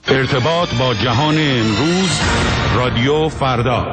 ارتباط با جهان امروز، رادیو فردا.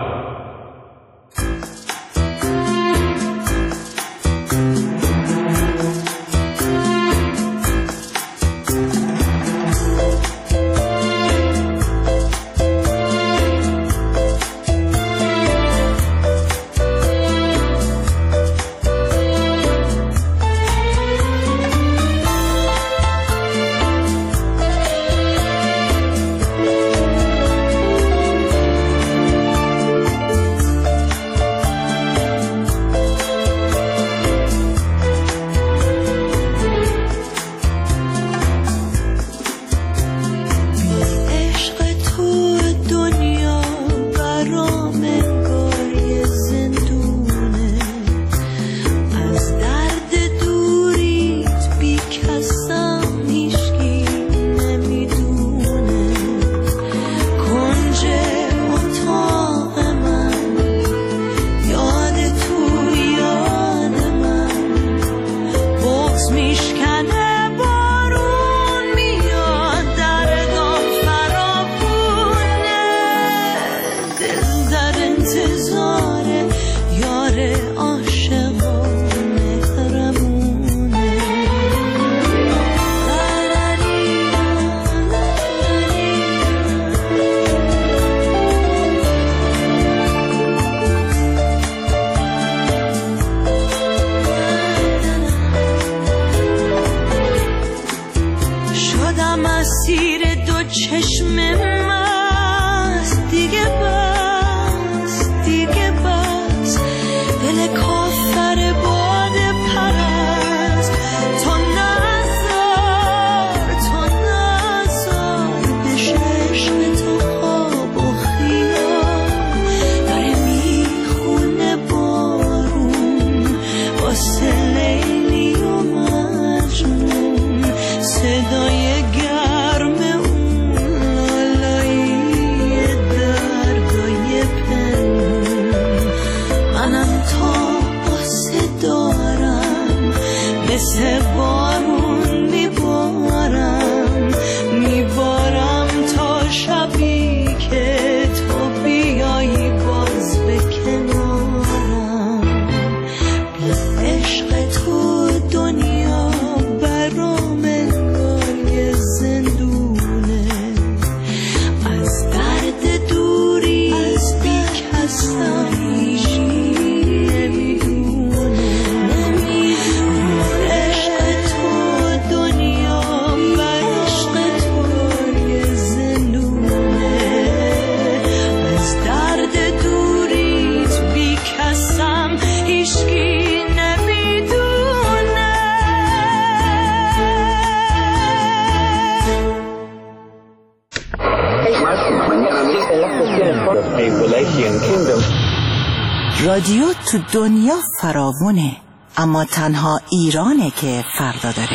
رادیو تو دنیا فراوونه، اما تنها ایرانه که فردا داره.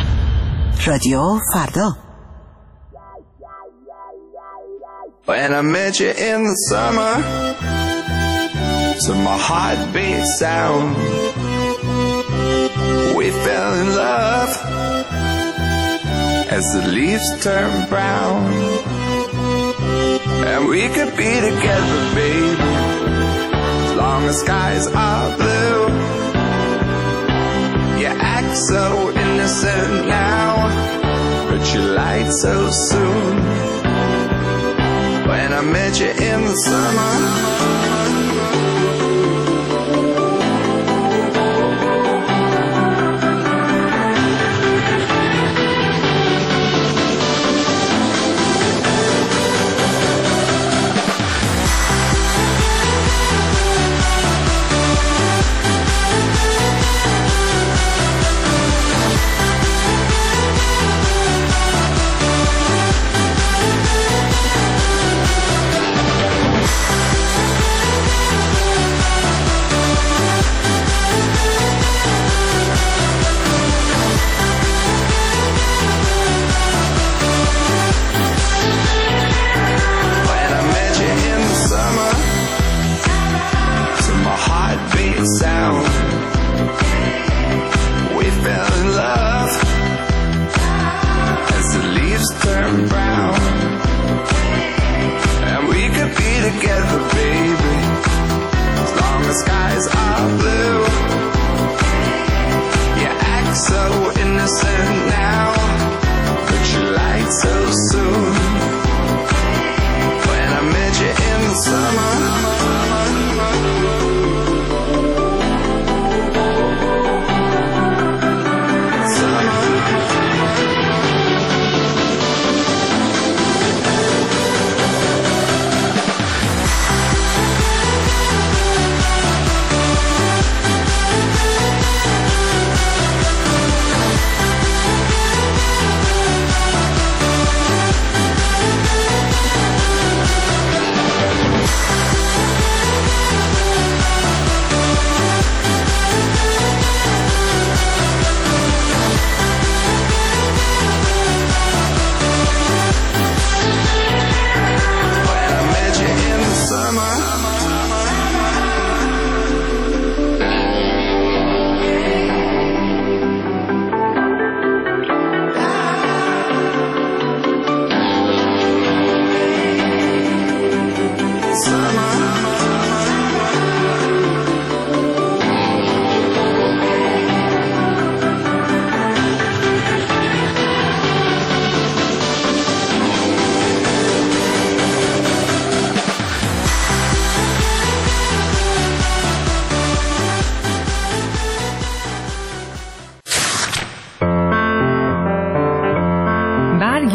رادیو فردا. When I met you in the summer, to my heartbeat sound, we fell in love as the leaves turn brown, and we could be together, baby, as long as skies are blue. You act so innocent now, but you lied so soon. When I met you in the summer, sound, we fell in love as the leaves turn brown.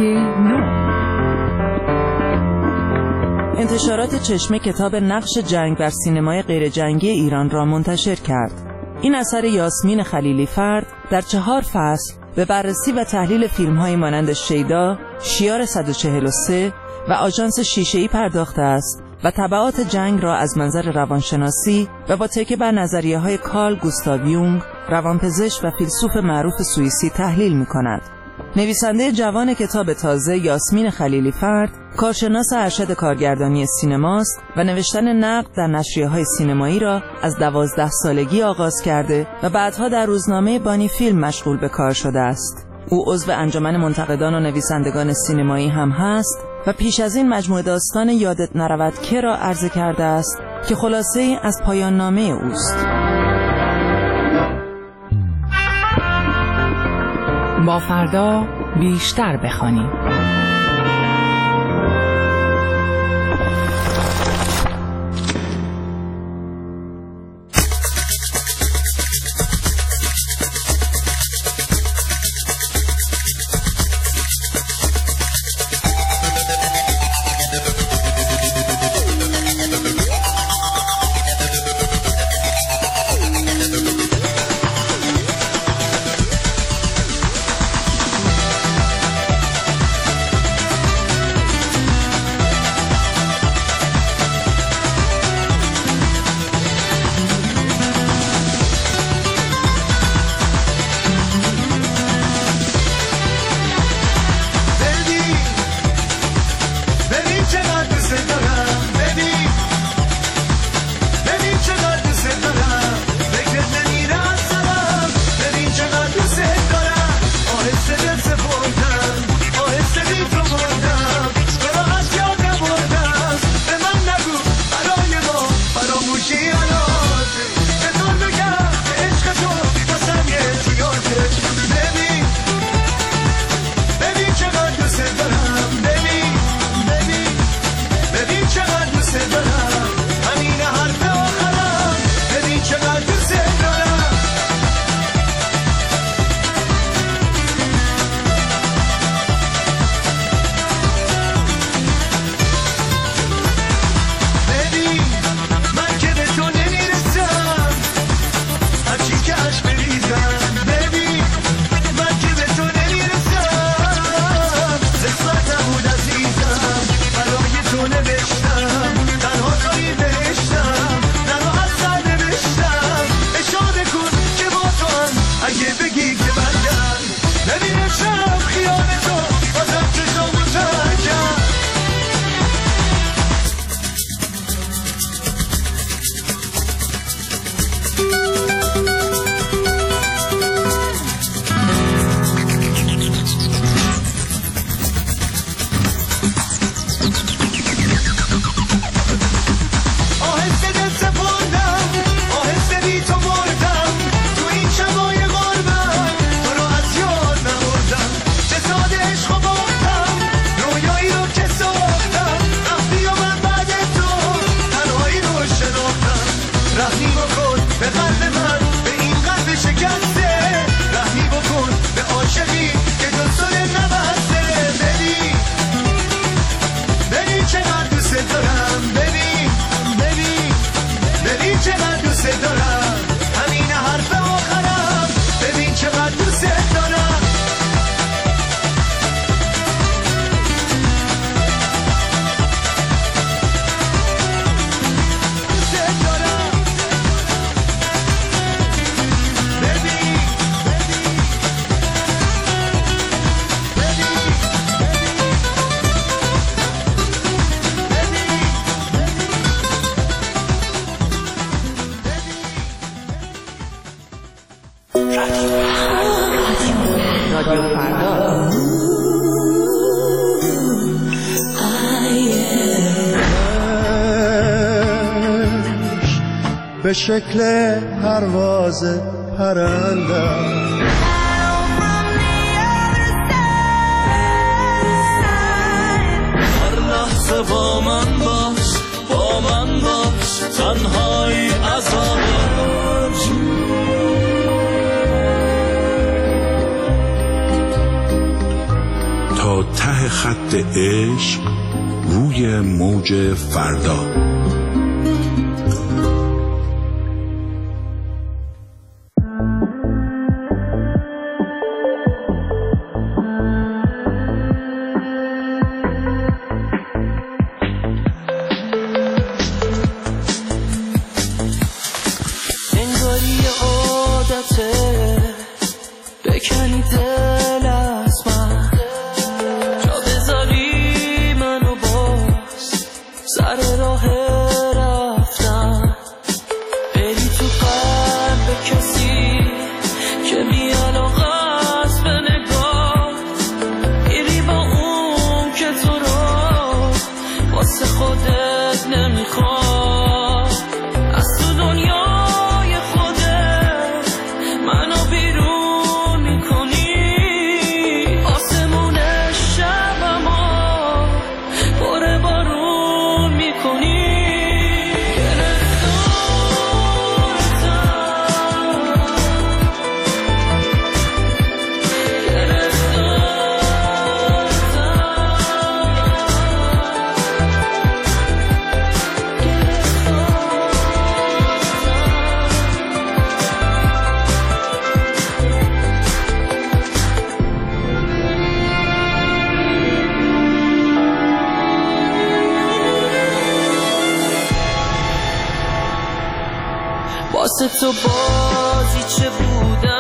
9. انتشارات چشمه کتاب نقش جنگ بر سینمای غیرجنگی ایران را منتشر کرد. این اثر یاسمین خلیلی فرد در 4 فصل به بررسی و تحلیل فیلم‌های مانند شیدا، شیار 143 و آژانس شیشه‌ای پرداخته است و تبعات جنگ را از منظر روانشناسی و با تکیه بر نظریه‌های کارل گوستاو یونگ، روانپزشک و فیلسوف معروف سوئیسی تحلیل می‌کند. نویسنده جوان کتاب تازه یاسمین خلیلی فرد، کارشناس ارشد کارگردانی سینماست و نوشتن نقد در نشریه‌های سینمایی را از 12 سالگی آغاز کرده و بعدها در روزنامه بانی فیلم مشغول به کار شده است. او عضو انجمن منتقدان و نویسندگان سینمایی هم هست و پیش از این مجموعه داستان یادت نرود که را عرضه کرده است که خلاصه‌ای از پایان نامه اوست. با فردا بیشتر بخوانیم. به شکل پرواز پرندم هر لحظه با من باش تنهایی عذابش تا ته ته خط عشق روی موج فردا. انگاری عادته بکنی دل از من، جا بذاری منو باز سر راه رفتن، بری تو قلب کسی که بی علاقه است به نگاه، میری با اون که تو رو واسه خودت نمیخواد، از تو دنیای خودت منو بیرون میکنی، آسمون شبمو پر بارون میکنی. واسه تو بازی چه بودم